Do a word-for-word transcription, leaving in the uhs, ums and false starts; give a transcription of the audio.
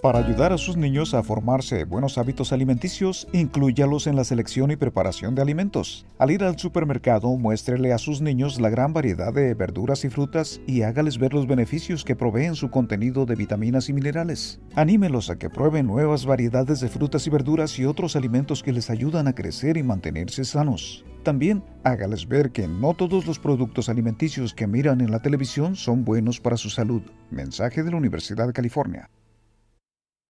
Para ayudar a sus niños a formarse buenos hábitos alimenticios, inclúyalos en la selección y preparación de alimentos. Al ir al supermercado, muéstrele a sus niños la gran variedad de verduras y frutas y hágales ver los beneficios que proveen su contenido de vitaminas y minerales. Anímelos a que prueben nuevas variedades de frutas y verduras y otros alimentos que les ayudan a crecer y mantenerse sanos. También hágales ver que no todos los productos alimenticios que miran en la televisión son buenos para su salud. Mensaje de la Universidad de California.